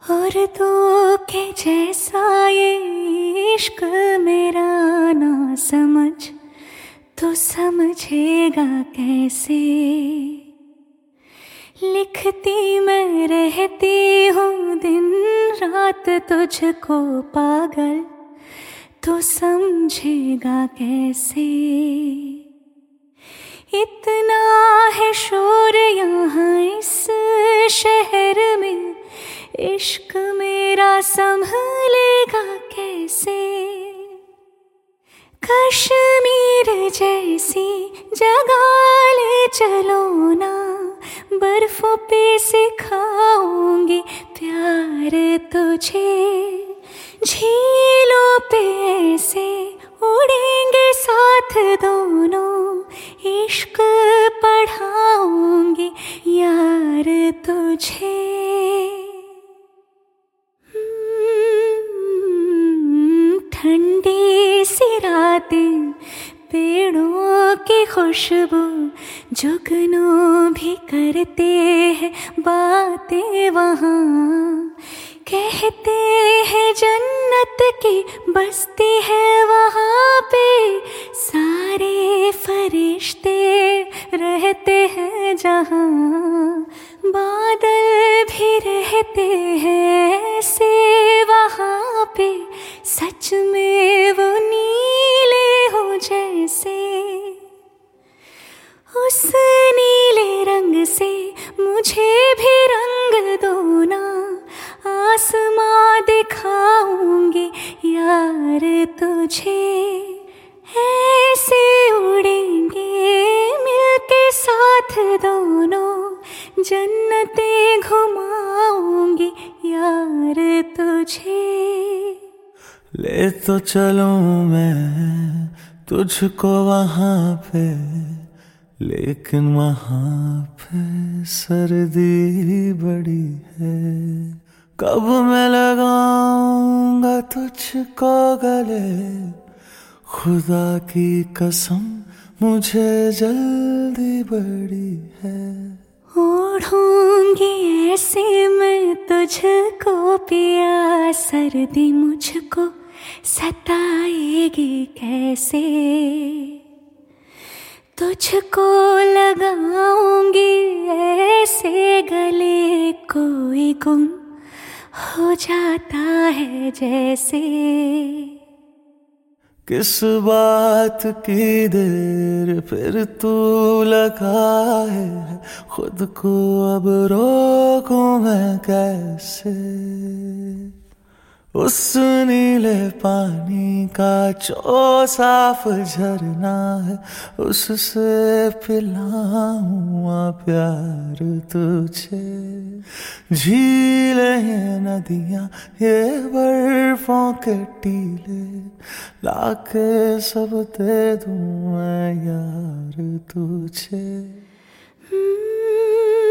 और तो के जैसा ये इश्क मेरा ना समझ तो समझेगा कैसे। लिखती मैं रहती हूँ दिन रात तुझको पागल तो समझेगा कैसे। इतना है शोर यहाँ इस शहर में, इश्क मेरा संभलेगा कैसे। कश्मीर जैसी जगह ले चलो ना, बर्फों पे सिखाऊंगी प्यार तुझे। झीलों पे ऐसे उड़ेंगे साथ दोनों, इश्क पढ़ाऊंगी यार तुझे। ठंडी सी रातें, पेड़ों की खुशबू, जुगनू भी करते हैं बातें वहाँ। कहते हैं जन्नत की बस्ती है वहाँ पे, सारे फरिश्ते रहते हैं जहाँ। बादल भी रहते हैं ऐसे वहाँ पे, सच में वो नीले हो जैसे। उस नीले रंग से मुझे भी रंग दो ना, आसमां दिखाऊंगी यार तुझे। ऐसे उड़ेंगे मिलके साथ दोनों, जन्नतें घुमाऊंगी यार तुझे। ले तो चलूं मैं तुझको वहाँ पे, लेकिन वहाँ पे सर्दी बड़ी है। कब मैं लगाऊंगा तुझको गले, खुदा की कसम मुझे जल्दी बड़ी है। ओढ़ूंगी ऐसे मैं तुझको पिया, सर्दी मुझको सताएगी कैसे। तुझको लगाऊंगी ऐसे गले, कोई गुम हो जाता है जैसे। किस बात की देर फिर तू लगाए, खुद को अब रोकूं मैं कैसे। उस नीले पानी का जो साफ झरना है, उससे पिलाऊं प्यार तुझे। झीलें ये नदियां ये बर्फों के टीले, लाके सब दे दूं मैं यार तुझे।